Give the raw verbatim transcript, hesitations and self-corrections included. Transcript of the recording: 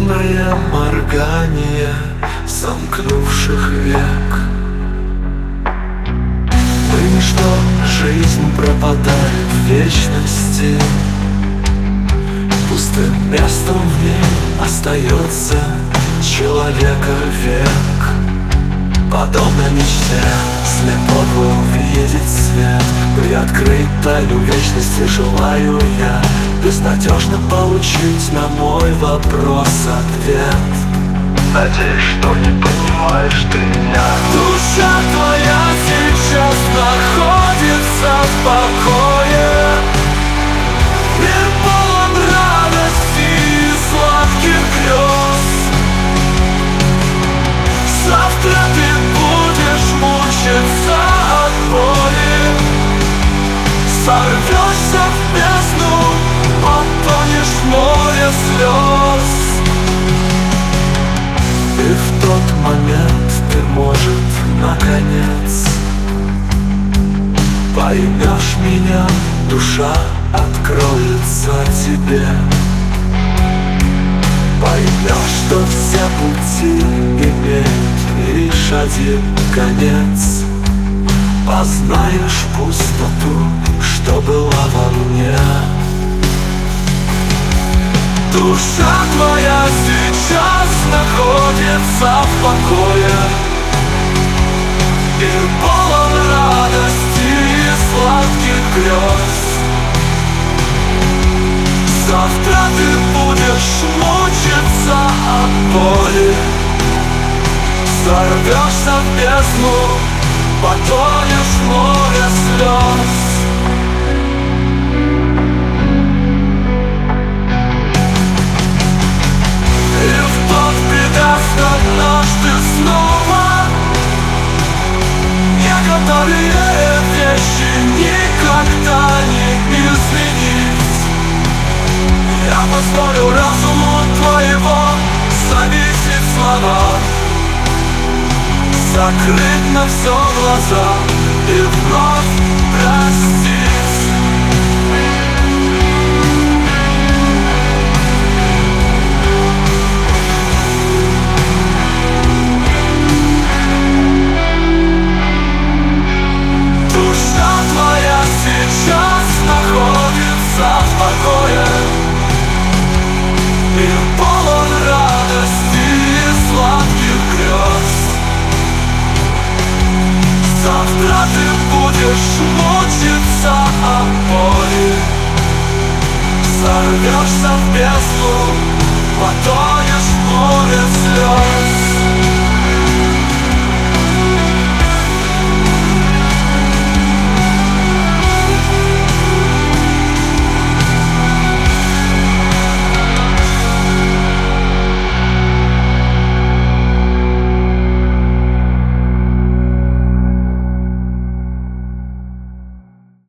Медленное моргание сомкнувших век. Ну и что, жизнь пропадает в вечности, пустым местом в ней остается человека век. Подобно мечте слепого увидеть свет, приоткрыть тайну вечности желаю я, безнадежно получить на мой вопрос ответ. Надеюсь, что не понимаешь ты меня. Душа твоя сейчас находится в покое, мир полон радости и сладких грез. Завтра ты будешь мучиться от боли, сорвешься в бездну, потонешь в море слез. И в тот момент ты, может, наконец поймешь меня, душа откроется тебе. Поймешь, что все пути имеют лишь один конец. Познаешь пустоту, что была во мне. Душа твоя сейчас находится в покое, мир полон радости и сладких грез. Завтра ты будешь мучиться от боли, сорвешься в бездну, потонешь в море слез. И в тот прекрасный однажды снова некоторые вещи никогда не изменить. Я позволю разуму твоего зависеть слова, закрыть на все глаза и вновь простить.